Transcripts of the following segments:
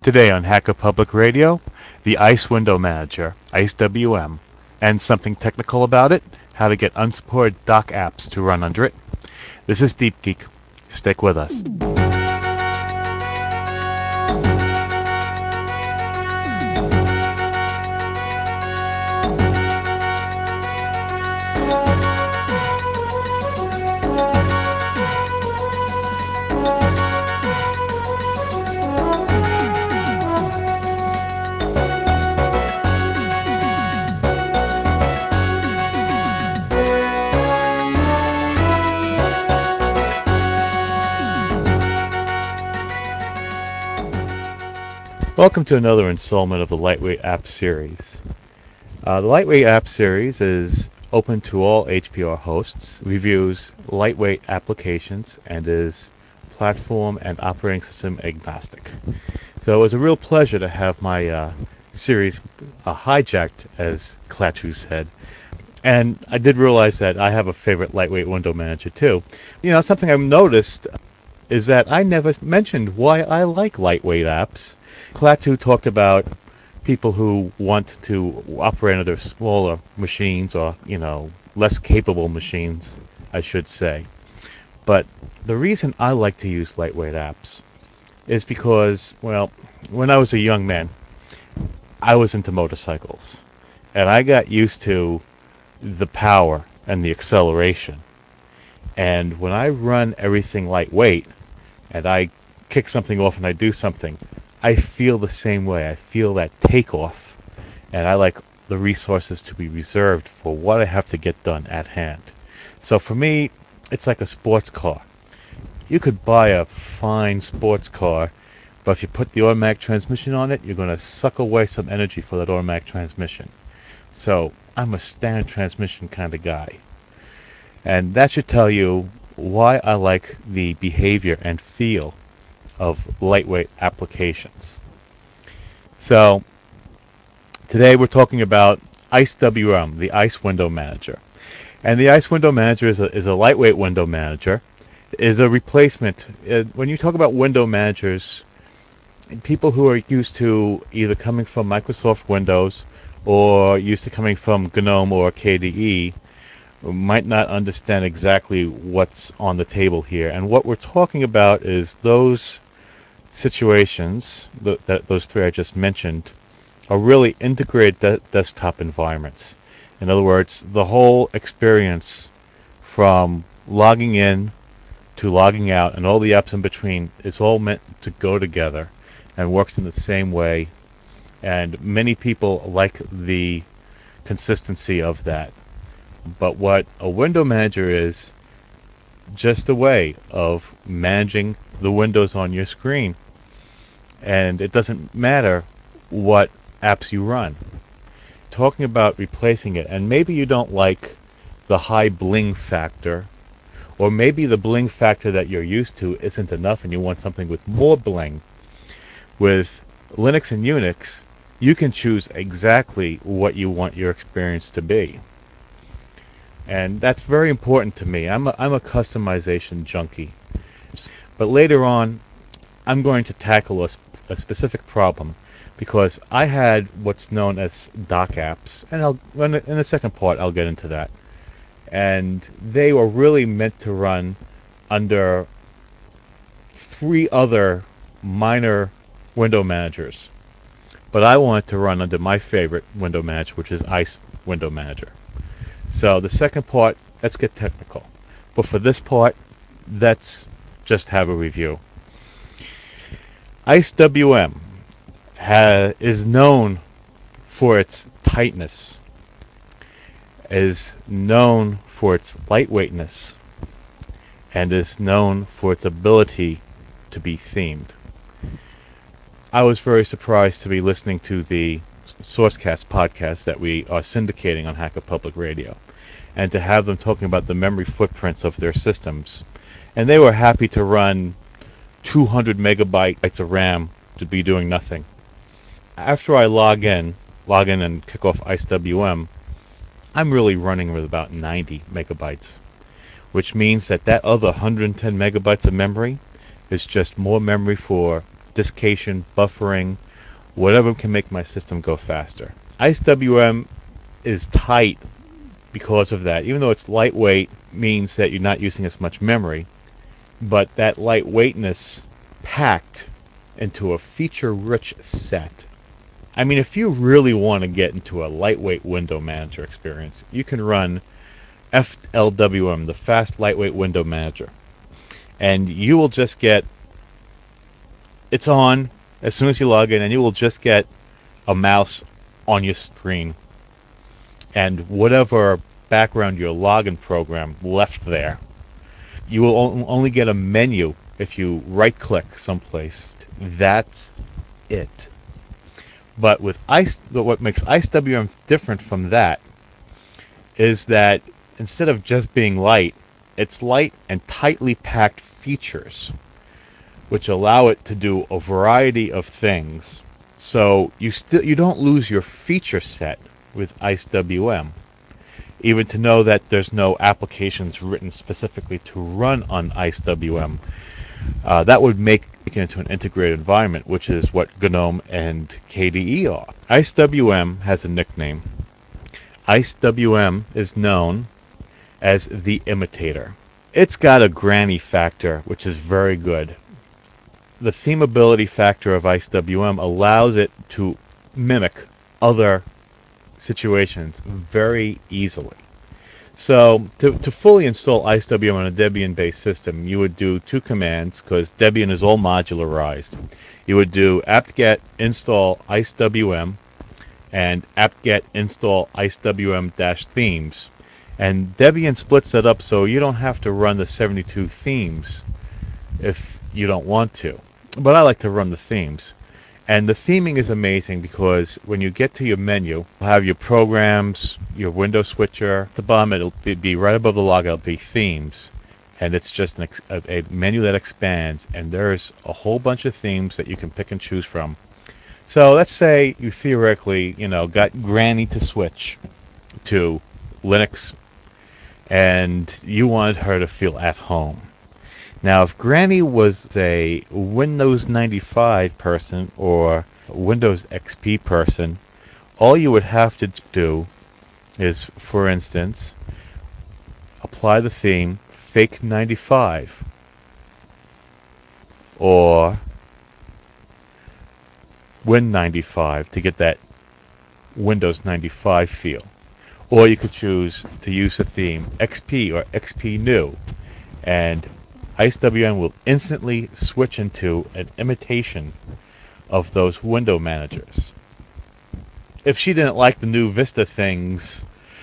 Today on Hacker Public Radio, the ICE Window Manager, IceWM, and something technical about it, how to get unsupported dock apps to run under it. This is Deep Geek. Stick with us. Welcome to another installment of the Lightweight App Series. The Lightweight App Series is open to all HPR hosts, reviews lightweight applications, and is platform and operating system agnostic. So it was a real pleasure to have my series hijacked, as Klaatu said. And I did realize that I have a favorite lightweight window manager too. Something I've noticed is that I never mentioned why I like lightweight apps. Klaatu talked about people who want to operate under smaller machines or, less capable machines, I should say. But the reason I like to use lightweight apps is because, well, when I was a young man, I was into motorcycles. And I got used to the power and the acceleration. And when I run everything lightweight and I kick something off and I do something, I feel the same way. I feel that takeoff. And I like the resources to be reserved for what I have to get done at hand. So for me, it's like a sports car. You could buy a fine sports car, but if you put the automatic transmission on it, you're going to suck away some energy for that automatic transmission. So I'm a standard transmission kind of guy. And that should tell you why I like the behavior and feel of lightweight applications. So today we're talking about IceWM, the ICE Window Manager. And the ICE Window Manager is a lightweight window manager. It is a replacement. When you talk about window managers, people who are used to either coming from Microsoft Windows or used to coming from GNOME or KDE might not understand exactly what's on the table here. And what we're talking about is those situations, those three I just mentioned, are really integrated desktop environments. In other words, the whole experience from logging in to logging out and all the apps in between is all meant to go together and works in the same way. And many people like the consistency of that. But what a window manager is just a way of managing the windows on your screen. And it doesn't matter what apps you run. Talking about replacing it, and maybe you don't like the high bling factor, or maybe the bling factor that you're used to isn't enough and you want something with more bling. With Linux and Unix, you can choose exactly what you want your experience to be. And that's very important to me. I'm a customization junkie. But later on, I'm going to tackle a specific problem because I had what's known as dock apps, and in the second part I'll get into that. And they were really meant to run under three other minor window managers. But I wanted to run under my favorite window manager, which is ICE Window Manager. So the second part, let's get technical. But for this part, let's just have a review. IceWM is known for its tightness, is known for its lightweightness, and is known for its ability to be themed. I was very surprised to be listening to the Sourcecast podcast that we are syndicating on Hacker Public Radio, and to have them talking about the memory footprints of their systems. And they were happy to run 200 megabytes of RAM to be doing nothing. After I log in and kick off IceWM, I'm really running with about 90 megabytes, which means that other 110 megabytes of memory is just more memory for desiccation, buffering, whatever can make my system go faster. IceWM is tight because of that. Even though it's lightweight, means that you're not using as much memory, but that lightweightness packed into a feature-rich set. I mean, if you really want to get into a lightweight window manager experience, you can run FLWM, the Fast Lightweight Window Manager, and you will just get it's on as soon as you log in, and you will just get a mouse on your screen and whatever background your login program left there. You will only get a menu if you right click someplace. That's it. But what makes IceWM different from that is that instead of just being light, it's light and tightly packed features, which allow it to do a variety of things. So you don't lose your feature set with IceWM. Even to know that there's no applications written specifically to run on IceWM, that would make it into an integrated environment, which is what GNOME and KDE are. IceWM has a nickname. IceWM is known as the imitator. It's got a granny factor, which is very good. The themability factor of IceWM allows it to mimic other situations very easily. So to fully install IceWM on a Debian-based system, you would do two commands because Debian is all modularized. You would do apt-get install IceWM and apt-get install IceWM-themes. And Debian splits that up so you don't have to run the 72 themes if you don't want to. But I like to run the themes. And the theming is amazing because when you get to your menu, you'll have your programs, your window switcher. At the bottom, it'll be right above the log, it'll be themes. And it's just a menu that expands, and there's a whole bunch of themes that you can pick and choose from. So let's say you theoretically, got Granny to switch to Linux, and you wanted her to feel at home. Now, if Granny was a Windows 95 person or Windows XP person, all you would have to do is, for instance, apply the theme Fake 95 or Win 95 to get that Windows 95 feel. Or you could choose to use the theme XP or XP New, and IceWM will instantly switch into an imitation of those window managers. If she didn't like the new Vista things,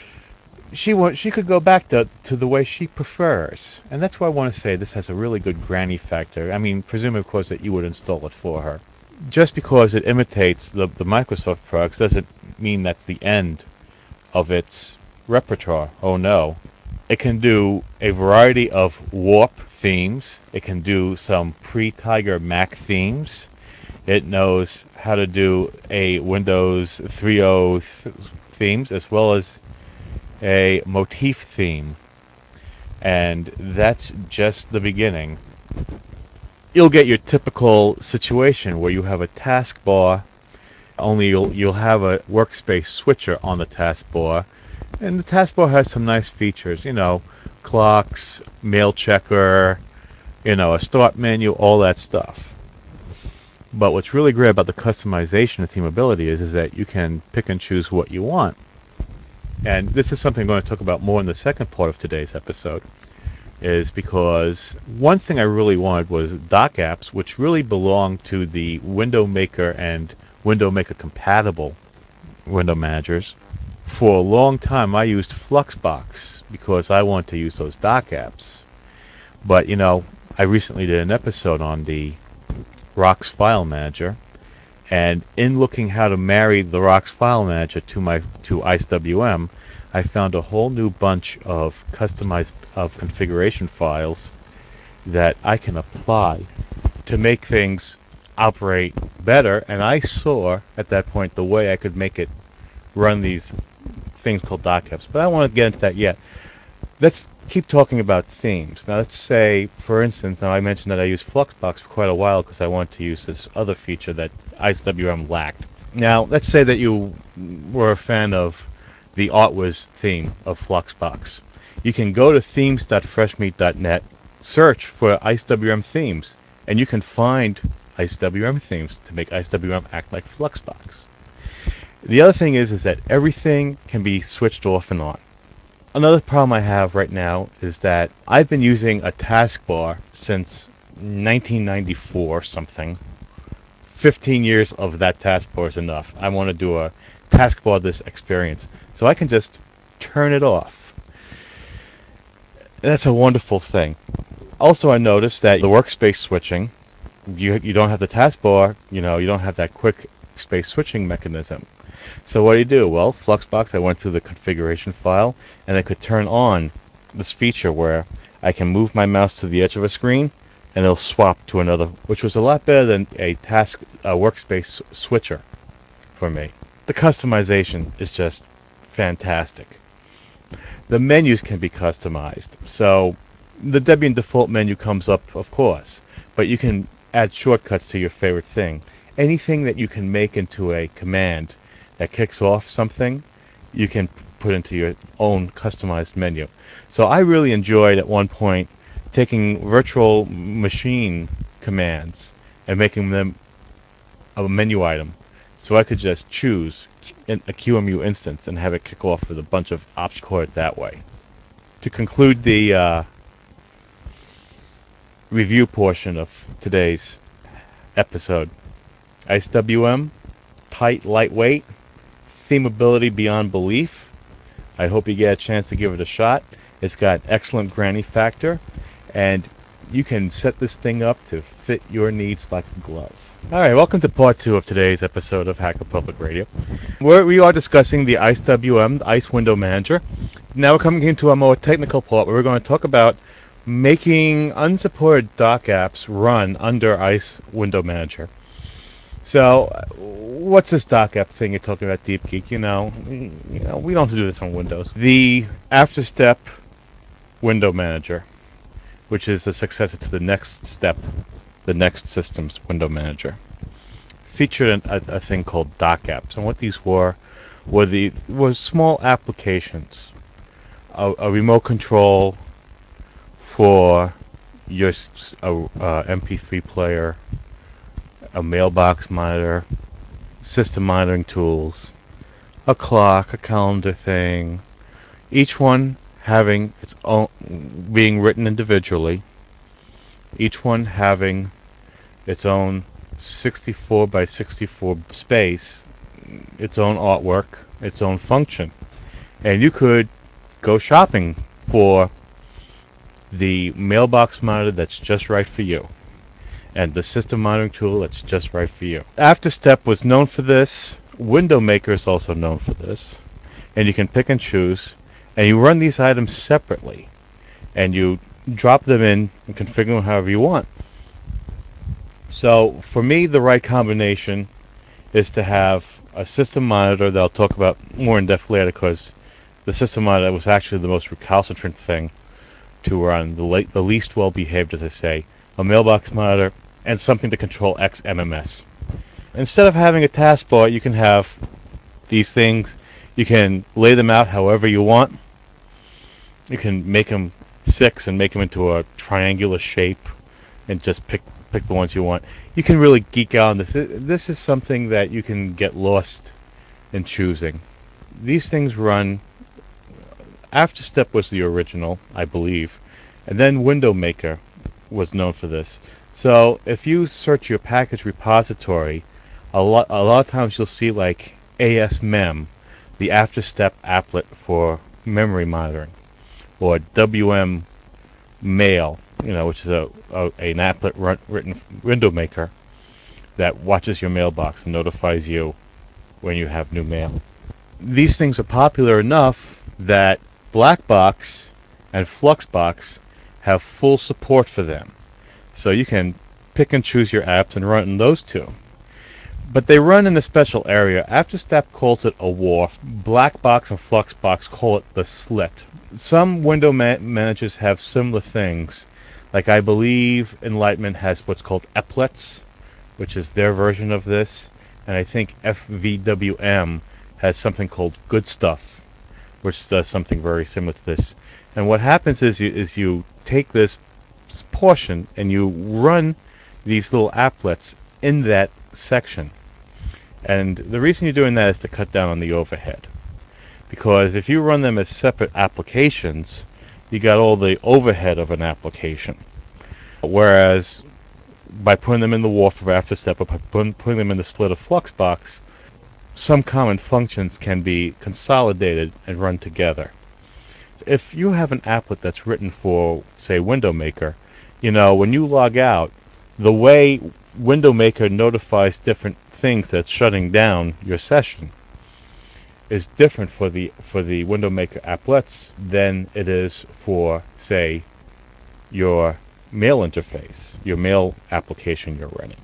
she could go back to the way she prefers. And that's why I want to say this has a really good granny factor. I mean, presumably, of course, that you would install it for her. Just because it imitates the Microsoft products doesn't mean that's the end of its repertoire. Oh no. It can do a variety of warp themes. It can do some pre-Tiger Mac themes. It knows how to do a Windows 3.0 themes as well as a motif theme. And that's just the beginning. You'll get your typical situation where you have a taskbar, only you'll have a workspace switcher on the taskbar. And the taskbar has some nice features, clocks, mail checker, a start menu, all that stuff. But what's really great about the customization and themability is that you can pick and choose what you want. And this is something I'm going to talk about more in the second part of today's episode, is because one thing I really wanted was dock apps, which really belong to the Window Maker and Window Maker compatible window managers. For a long time, I used Fluxbox because I wanted to use those dock apps. But, I recently did an episode on the ROX File Manager, and in looking how to marry the ROX File Manager to IceWM, I found a whole new bunch of customized configuration files that I can apply to make things operate better. And I saw at that point the way I could make it run these things called dock apps, but I don't want to get into that yet. Let's keep talking about themes. Now, let's say, for instance, now I mentioned that I used Fluxbox for quite a while because I wanted to use this other feature that IceWM lacked. Now, let's say that you were a fan of the ArtWiz theme of Fluxbox. You can go to themes.freshmeat.net, search for IceWM themes, and you can find IceWM themes to make IceWM act like Fluxbox. The other thing is that everything can be switched off and on. Another problem I have right now is that I've been using a taskbar since 1994 something. 15 years of that taskbar is enough. I want to do a taskbar this experience. So I can just turn it off. That's a wonderful thing. Also, I noticed that the workspace switching, you don't have the taskbar, you don't have that quick space switching mechanism. So what do you do? Well, Fluxbox, I went through the configuration file, and I could turn on this feature where I can move my mouse to the edge of a screen, and it'll swap to another, which was a lot better than a workspace switcher for me. The customization is just fantastic. The menus can be customized. So the Debian default menu comes up, of course, but you can add shortcuts to your favorite thing. Anything that you can make into a command that kicks off something, you can put into your own customized menu. So I really enjoyed at one point taking virtual machine commands and making them a menu item. So I could just choose a QEMU instance and have it kick off with a bunch of opcode that way. To conclude the review portion of today's episode, IceWM, tight, lightweight, themability beyond belief. I hope you get a chance to give it a shot. It's got excellent granny factor, and you can set this thing up to fit your needs like a glove. Alright, welcome to part 2 of today's episode of Hacker Public Radio. We are discussing the IceWM, the Ice Window Manager. Now we're coming into a more technical part where we're going to talk about making unsupported dock apps run under Ice Window Manager. So, what's this dock app thing you're talking about, Deep Geek? We don't do this on Windows. The AfterStep Window Manager, which is the successor to the next step, the next system's window manager, featured a thing called dock apps. And what these were small applications, a remote control for your MP3 player, a mailbox monitor, system monitoring tools, a clock, a calendar thing, each one having its own, being written individually, each one having its own 64 by 64 space, its own artwork, its own function. And you could go shopping for the mailbox monitor that's just right for you, and the system monitoring tool that's just right for you. AfterStep was known for this. Window Maker is also known for this. And you can pick and choose, and you run these items separately, and you drop them in and configure them however you want. So for me, the right combination is to have a system monitor that I'll talk about more in depth later, because the system monitor was actually the most recalcitrant thing to run, the least well behaved, as I say, a mailbox monitor, and something to control XMMS. Instead of having a taskbar, you can have these things. You can lay them out however you want. You can make them 6 and make them into a triangular shape and just pick the ones you want. You can really geek out on this. This is something that you can get lost in choosing. These things run. AfterStep was the original, I believe, and then Window Maker was known for this. So if you search your package repository, a lot of times you'll see like ASMem, the AfterStep applet for memory monitoring, or WM Mail, which is an applet written window maker that watches your mailbox and notifies you when you have new mail. These things are popular enough that Blackbox and Fluxbox have full support for them. So you can pick and choose your apps and run those two. But they run in a special area. AfterStep calls it a wharf. Blackbox and Fluxbox call it the slit. Some window managers have similar things. Like I believe Enlightenment has what's called eplets, which is their version of this. And I think FVWM has something called Good Stuff, which does something very similar to this. And what happens is you take this portion and you run these little applets in that section. And the reason you're doing that is to cut down on the overhead. Because if you run them as separate applications, you got all the overhead of an application. Whereas by putting them in the wharf of AfterStep or by putting them in the slit of Fluxbox, some common functions can be consolidated and run together. If you have an applet that's written for, say, Window Maker, when you log out, the way Window Maker notifies different things that's shutting down your session is different for the Window Maker applets than it is for, say, your mail interface, your mail application you're running.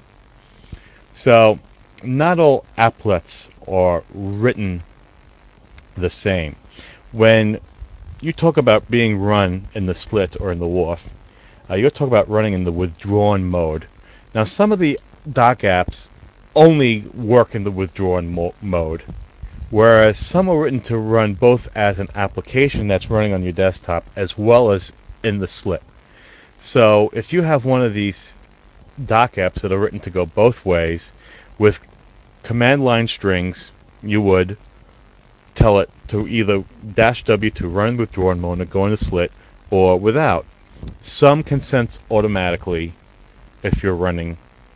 So not all applets are written the same. When you talk about being run in the slit or in the wharf, you're talking about running in the withdrawn mode. Now, some of the dock apps only work in the withdrawn mode, whereas some are written to run both as an application that's running on your desktop as well as in the slit. So if you have one of these dock apps that are written to go both ways with command line strings, you would tell it to either -W to run withdrawn mode and go in the slit, or without. Some can sense automatically if you're running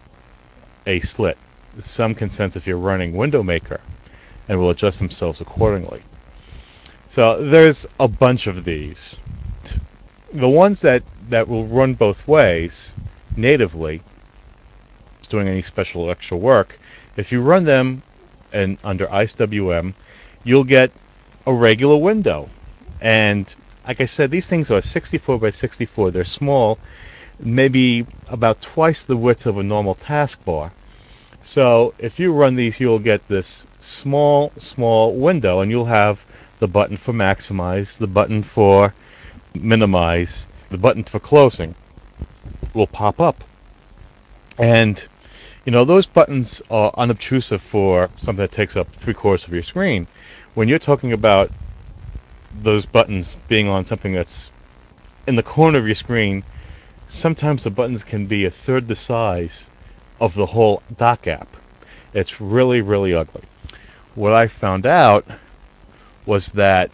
a slit. Some can sense if you're running Window Maker and will adjust themselves accordingly. So there's a bunch of these. The ones that will run both ways natively, doing any special extra work, if you run them under IceWM, you'll get a regular window. And like I said, these things are 64 by 64. They're small, maybe about twice the width of a normal taskbar. So if you run these, you'll get this small window, and you'll have the button for maximize, the button for minimize, the button for closing will pop up. And those buttons are unobtrusive for something that takes up 3/4 of your screen. When you're talking about those buttons being on something that's in the corner of your screen, sometimes the buttons can be a third the size of the whole dock app. It's really, really ugly. What I found out was that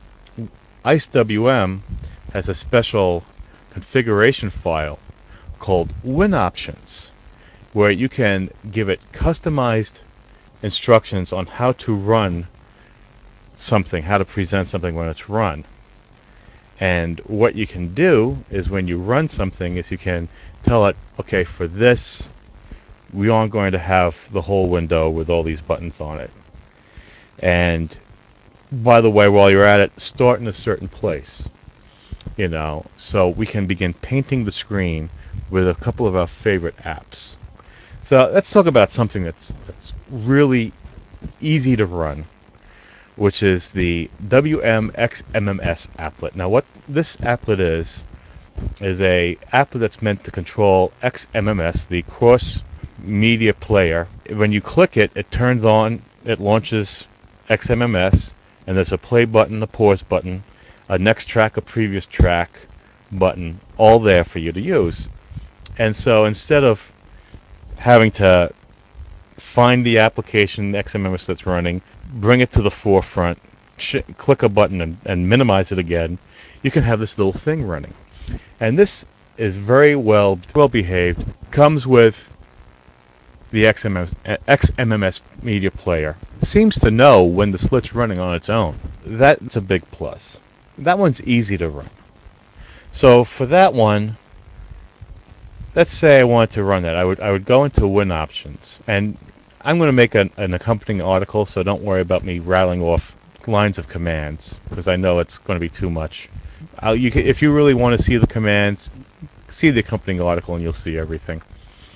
IceWM has a special configuration file called WinOptions, where you can give it customized instructions on how to run something, how to present something when it's run. And what you can do is when you run something is you can tell it, okay, for this, we aren't going to have the whole window with all these buttons on it. And by the way, while you're at it, start in a certain place. So we can begin painting the screen with a couple of our favorite apps. So let's talk about something that's really easy to run, which is the WMXMMS applet. Now, what this applet is a applet that's meant to control XMMS, the cross media player. When you click it, it turns on, it launches XMMS, and there's a play button, a pause button, a next track, a previous track button, all there for you to use. And so instead of having to find the application XMMS that's running, bring it to the forefront, click a button and minimize it again, you can have this little thing running. And this is very well behaved. Comes with the XMMS media player. Seems to know when the slit's running on its own. That's a big plus. That one's easy to run. So for that one, let's say I wanted to run that. I would go into WinOptions, and I'm going to make an accompanying article, so don't worry about me rattling off lines of commands, because I know it's going to be too much. If you really want to see the commands, see the accompanying article and you'll see everything.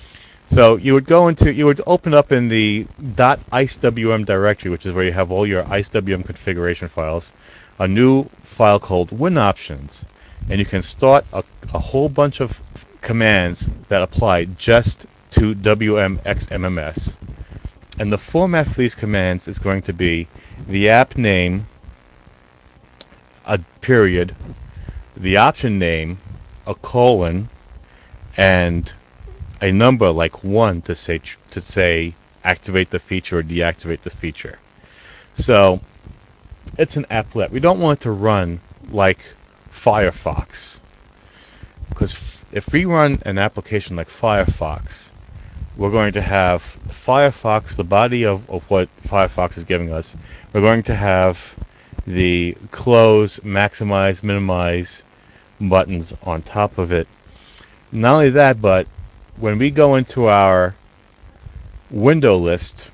So you would open up in the .icewm directory, which is where you have all your icewm configuration files, a new file called WinOptions, and you can start a whole bunch of commands that apply just to WMXMMS. And the format for these commands is going to be the app name, a period, the option name, a colon, and a number like 1 to say activate the feature or deactivate the feature. So it's an applet. We don't want it to run like Firefox, because if we run an application like Firefox, we're going to have Firefox, the body of what Firefox is giving us. We're going to have the close, maximize, minimize buttons on top of it. Not only that, but when we go into our window list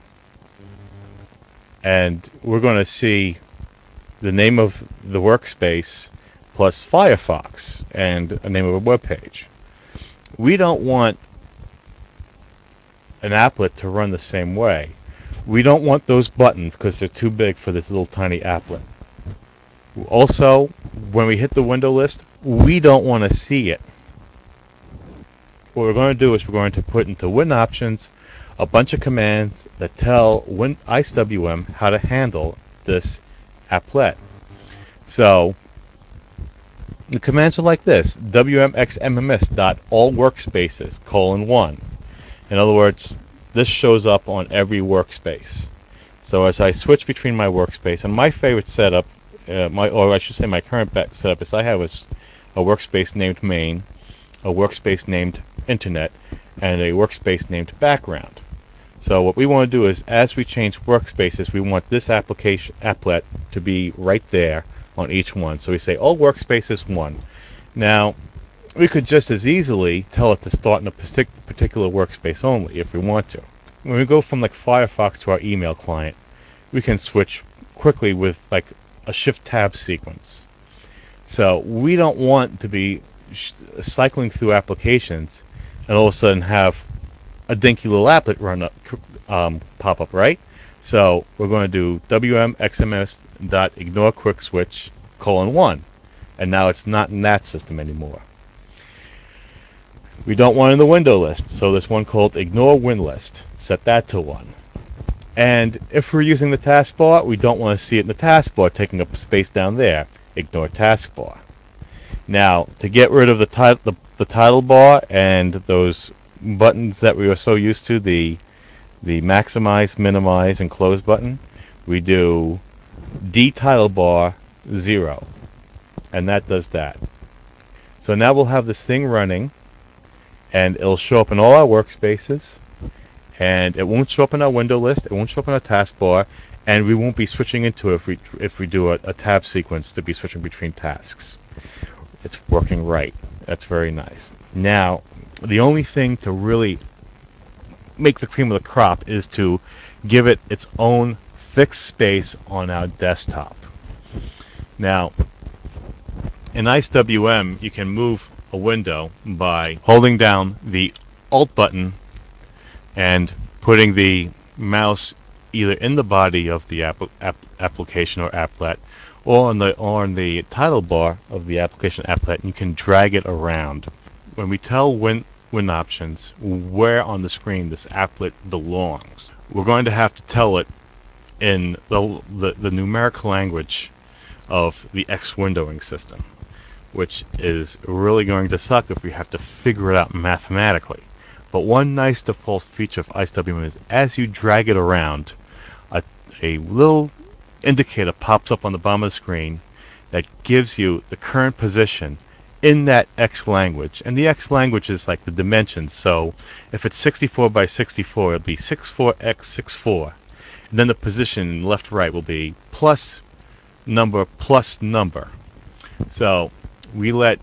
and we're going to see the name of the workspace plus Firefox and a name of a web page. We don't want an applet to run the same way. We don't want those buttons because they're too big for this little tiny applet. Also, when we hit the window list, we don't want to see it. What we're going to do is we're going to put into WinOptions a bunch of commands that tell IceWM how to handle this applet. So the commands are like this: wmxmms.allworkspaces:1. In other words, this shows up on every workspace. So as I switch between my workspace, and my favorite setup, or I should say my current setup, is I have a workspace named main, a workspace named internet, and a workspace named background. So what we want to do is, as we change workspaces, we want this application applet to be right there on each one. So we say all workspaces 1. Now, we could just as easily tell it to start in a particular workspace only if we want to. When we go from like Firefox to our email client, we can switch quickly with like a shift tab sequence. So we don't want to be cycling through applications and all of a sudden have a dinky little applet run up, pop up, right? So we're going to do wmxms.ignoreQuickSwitch:1, and now it's not in that system anymore. We don't want it in the window list, so there's one called ignore win list. Set that to 1. And if we're using the taskbar, we don't want to see it in the taskbar taking up space down there. Ignore taskbar. Now, to get rid of the title bar and those buttons that we were so used to, the maximize, minimize, and close button, we do dtitle bar 0, and that does that. So now we'll have this thing running, and it'll show up in all our workspaces, and it won't show up in our window list, it won't show up in our taskbar, and we won't be switching into it if we do a tab sequence to be switching between tasks. It's working right. That's very nice. Now, the only thing to really make the cream of the crop is to give it its own fixed space on our desktop. Now, in IceWM, you can move a window by holding down the Alt button and putting the mouse either in the body of the application or applet, or on the title bar of the application applet, and you can drag it around. When we tell WinOptions where on the screen this applet belongs, we're going to have to tell it in the numeric language of the X windowing system, which is really going to suck if we have to figure it out mathematically. But one nice default feature of IceWM is as you drag it around, a little indicator pops up on the bottom of the screen that gives you the current position in that X language. And the X language is like the dimensions. So if it's 64 by 64, it'll be 64x64. And then the position left right will be plus number plus number. So we let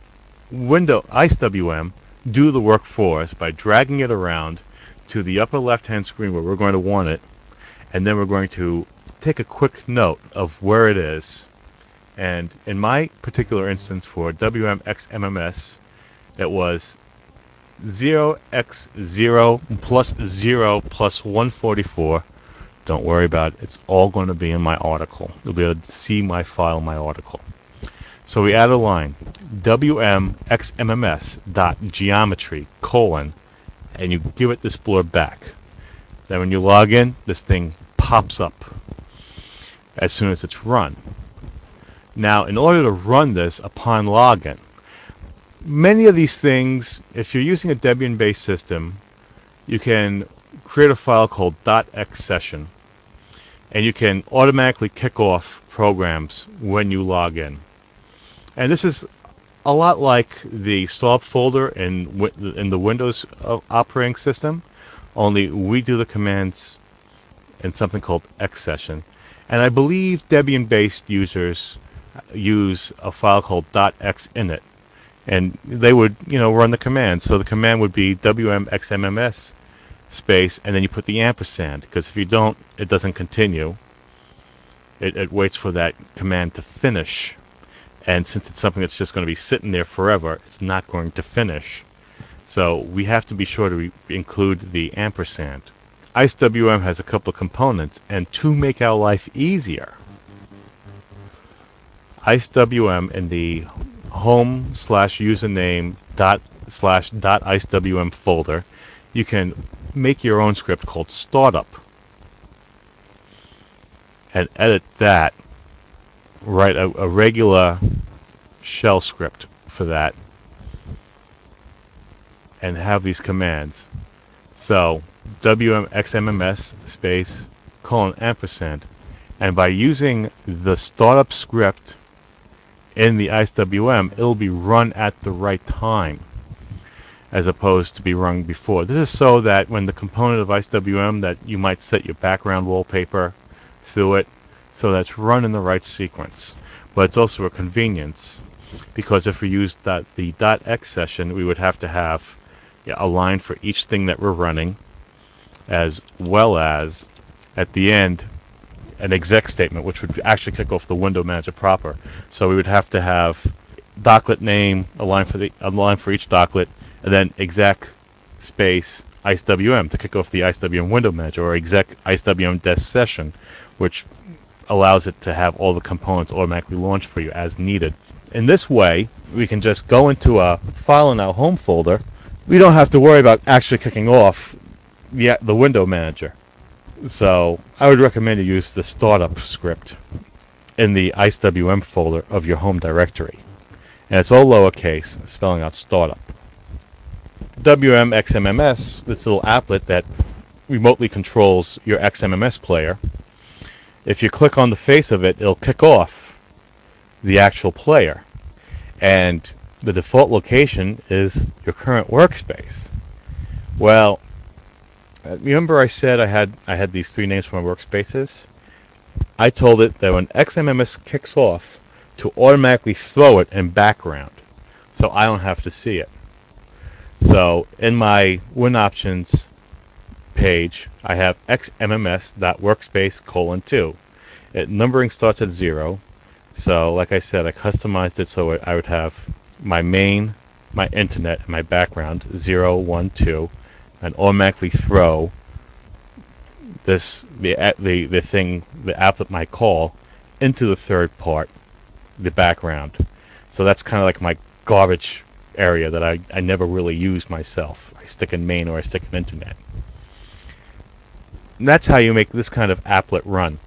IceWM do the work for us by dragging it around to the upper left-hand screen where we're going to want it, and then we're going to take a quick note of where it is. And in my particular instance for WMXMMS, it was 0x0 plus 0 plus 144. Don't worry about it. It's all going to be in my article. You'll be able to see my file in my article. So we add a line, wmxmms dot geometry colon, and you give it this blurb back. Then when you log in, this thing pops up as soon as it's run. Now, in order to run this upon login, many of these things, if you're using a Debian-based system, you can create a file called .xsession, and you can automatically kick off programs when you log in. And this is a lot like the stop folder in the Windows operating system, only we do the commands in something called xsession. And I believe Debian-based users use a file called .xinit, and they would, run the command. So the command would be wmxmms space, and then you put the ampersand, because if you don't, it doesn't continue. It waits for that command to finish. And since it's something that's just going to be sitting there forever, it's not going to finish. So we have to be sure to include the ampersand. IceWM has a couple of components, and to make our life easier, IceWM in the home/username /.icewm folder, you can make your own script called startup and edit that. Write a regular shell script for that and have these commands. So wmxmms space colon ampersand, and by using the startup script in the IceWM, it'll be run at the right time as opposed to be run before. This is so that when the component of IceWM that you might set your background wallpaper through it, so that's run in the right sequence. But it's also a convenience, because if we use the .xsession, we would have to have a line for each thing that we're running, as well as at the end an exec statement, which would actually kick off the window manager proper. So we would have to have docklet name, a line for each docklet, and then exec space IceWM to kick off the IceWM window manager, or exec IceWM desk session, which allows it to have all the components automatically launched for you as needed. In this way, we can just go into a file in our home folder. We don't have to worry about actually kicking off the window manager. So I would recommend you use the startup script in the IceWM folder of your home directory. And it's all lowercase, spelling out startup. WMXMMS, this little applet that remotely controls your XMMS player, if you click on the face of it, it'll kick off the actual player. And the default location is your current workspace. Well, remember I said I had these three names for my workspaces? I told it that when XMMS kicks off, to automatically throw it in background, so I don't have to see it. So in my WinOptions page, I have xmms.workspace:2. Numbering starts at 0. So like I said, I customized it so I would have my main, my internet, and my background 0, 1, 2, and automatically throw the thing, the applet might call, into the third part, the background. So that's kind of like my garbage area that I never really use myself. I stick in main or I stick in internet. And that's how you make this kind of applet run.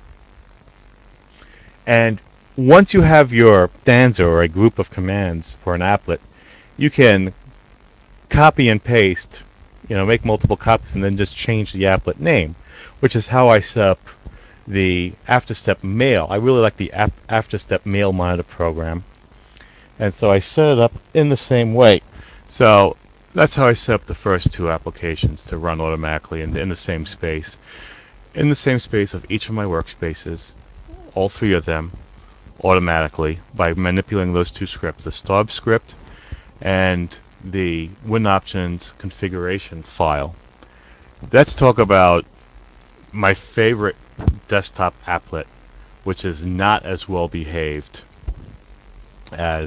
And once you have your stanza or a group of commands for an applet, you can copy and paste, make multiple copies and then just change the applet name, which is how I set up the AfterStep Mail. I really like the AfterStep Mail Monitor program, and so I set it up in the same way. So that's how I set up the first two applications to run automatically in the same space. In the same space of each of my workspaces, all three of them, automatically by manipulating those two scripts, the startup script and the WinOptions configuration file. Let's talk about my favorite desktop applet, which is not as well behaved as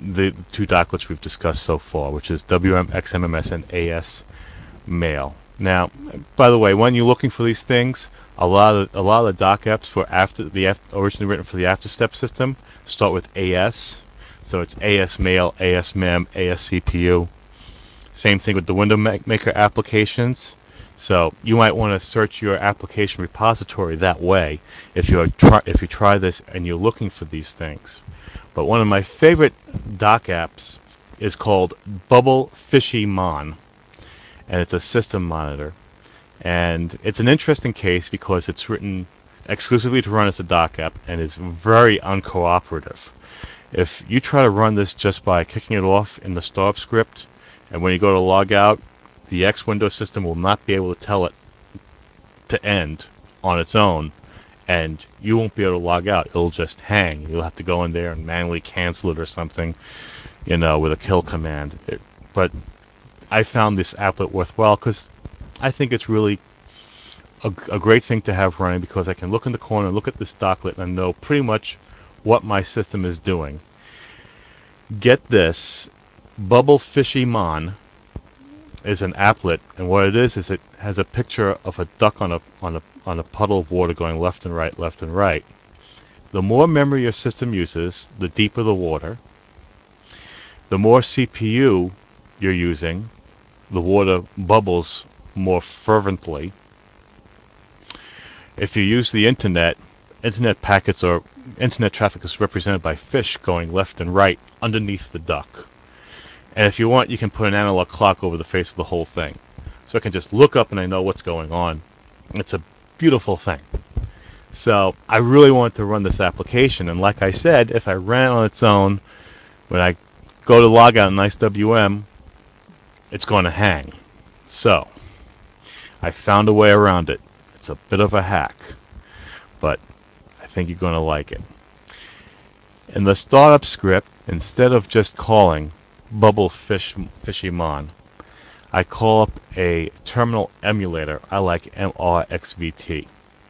the two docklets we've discussed so far, which is WM XMMS and AS Mail. Now, by the way, when you're looking for these things, a lot of the dock apps for originally written for the AfterStep system start with AS. So it's AS Mail, AS Mem, AS CPU. Same thing with the window maker applications. So you might want to search your application repository that way if you try this and you're looking for these things. But one of my favorite dock apps is called Bubble Fishy Mon, and it's a system monitor. And it's an interesting case because it's written exclusively to run as a dock app and is very uncooperative. If you try to run this just by kicking it off in the startup script, and when you go to log out, the X Windows system will not be able to tell it to end on its own, and you won't be able to log out. It'll just hang. You'll have to go in there and manually cancel it or something, with a kill command. But I found this applet worthwhile because I think it's really a great thing to have running, because I can look in the corner and look at this docklet and know pretty much what my system is doing. Get this, Bubble Fishy Mon is an applet, and what it is it has a picture of a duck on a puddle of water going left and right, left and right. The more memory your system uses, the deeper the water. The more CPU you're using, the water bubbles more fervently. If you use the internet packets or internet traffic is represented by fish going left and right underneath the duck. And if you want, you can put an analog clock over the face of the whole thing. So I can just look up and I know what's going on. It's a beautiful thing. So I really wanted to run this application, and like I said, if I ran it on its own, when I go to log out in NiceWM, it's going to hang. So I found a way around it. It's a bit of a hack, but I think you're going to like it. In the startup script, instead of just calling Bubble Fishy Mon, I call up a terminal emulator. I like MRXVT.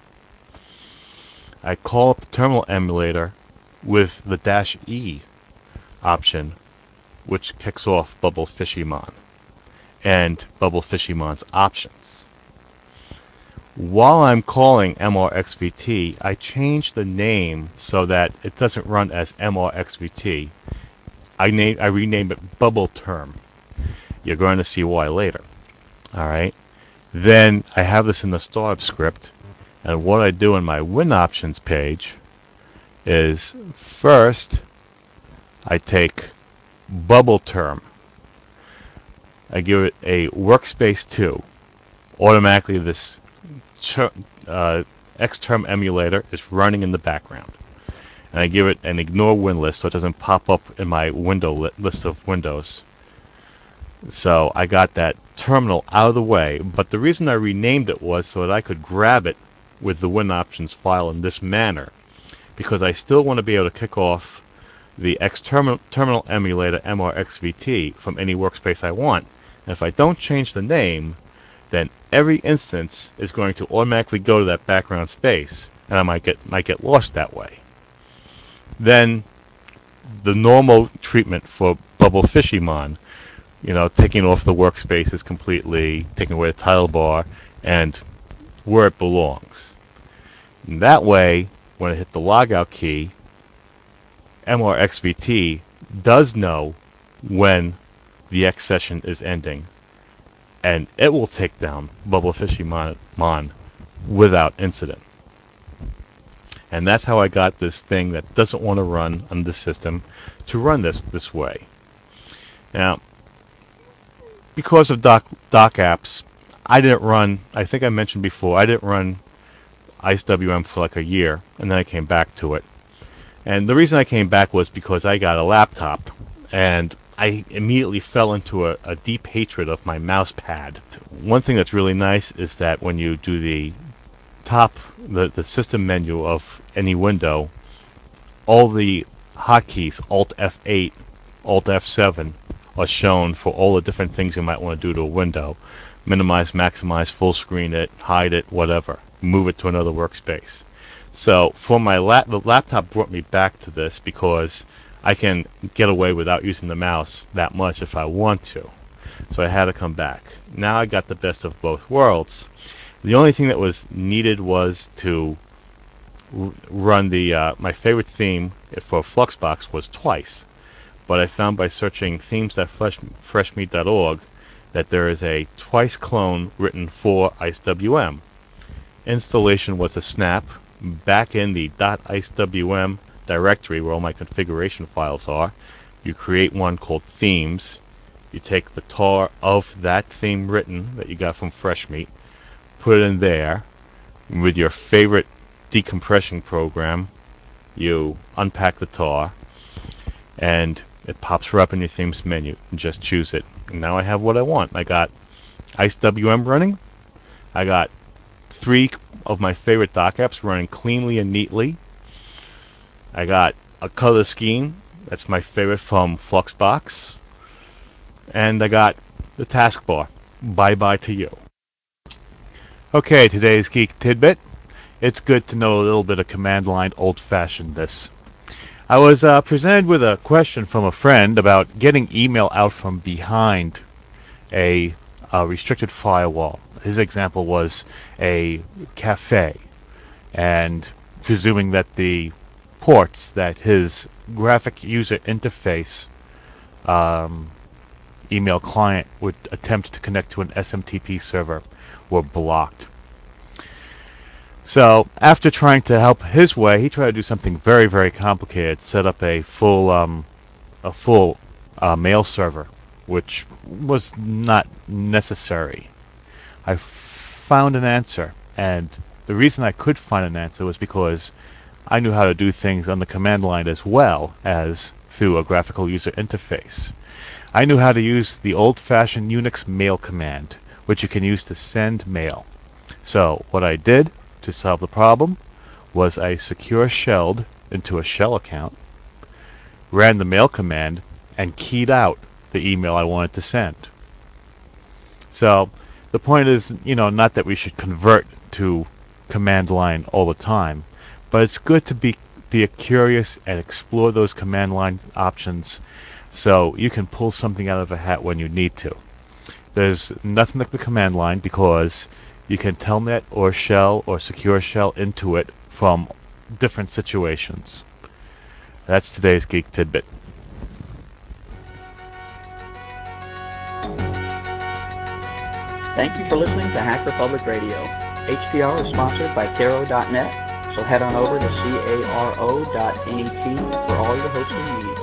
I call up the terminal emulator with the -E option, which kicks off Bubble Fishy Mon and Bubble Fishy Mon's options. While I'm calling MRXVT, I change the name so that it doesn't run as MRXVT. I rename it Bubble Term. You're going to see why later. All right. Then I have this in the startup script, and what I do in my Win Options page is first I take Bubble Term. I give it a Workspace 2. Automatically, this Xterm emulator is running in the background. And I give it an ignore win list so it doesn't pop up in my list of windows. So I got that terminal out of the way, but the reason I renamed it was so that I could grab it with the Win Options file in this manner, because I still want to be able to kick off the terminal emulator MRXVT from any workspace I want. And if I don't change the name, then every instance is going to automatically go to that background space, and I might get lost that way. Then the normal treatment for Bubble Fishy Mon, taking off the workspaces completely, taking away the title bar, and where it belongs. And that way, when I hit the logout key, MRXVT does know when the X session is ending, and it will take down Bubble Fishy Mon without incident. And that's how I got this thing that doesn't want to run on the system to run this way. Now, because of dock apps, I think I mentioned before, I didn't run IceWM for like a year, and then I came back to it. And the reason I came back was because I got a laptop, and I immediately fell into a deep hatred of my mouse pad. One thing that's really nice is that when you do the system menu of any window, all the hotkeys, Alt F8, Alt F7, are shown for all the different things you might want to do to a window. Minimize, maximize, full screen it, hide it, whatever. Move it to another workspace. So for my the laptop brought me back to this because I can get away without using the mouse that much if I want to. So I had to come back. Now I got the best of both worlds. The only thing that was needed was to run the my favorite theme for Fluxbox was Twice, but I found by searching themes.freshmeat.org that there is a Twice clone written for IceWM. Installation was a snap. Back in the .icewm directory where all my configuration files are, you create one called Themes. You take the tar of that theme written that you got from Freshmeat, put it in there. With your favorite decompression program, you unpack the tar, and it pops right up in your themes menu. And just choose it. And now I have what I want. I got IceWM running. I got 3 of my favorite dock apps running cleanly and neatly. I got a color scheme. That's my favorite from Fluxbox. And I got the taskbar. Bye-bye to you. Okay, today's Geek Tidbit. It's good to know a little bit of command line old-fashionedness. I was presented with a question from a friend about getting email out from behind a restricted firewall. His example was a cafe, and presuming that the ports that his graphic user interface email client would attempt to connect to an SMTP server were blocked. So after trying to help his way, he tried to do something very, very complicated. Set up a full mail server, which was not necessary. I found an answer, and the reason I could find an answer was because I knew how to do things on the command line as well as through a graphical user interface. I knew how to use the old-fashioned Unix mail command, which you can use to send mail. So what I did to solve the problem was I secure shelled into a shell account, ran the mail command, and keyed out the email I wanted to send. So the point is, not that we should convert to command line all the time, but it's good to be curious and explore those command line options so you can pull something out of a hat when you need to. There's nothing like the command line because you can telnet or shell or secure shell into it from different situations. That's today's Geek Tidbit. Thank you for listening to Hacker Public Radio. HPR is sponsored by Caro.net, so head on over to caro.net for all your hosting needs.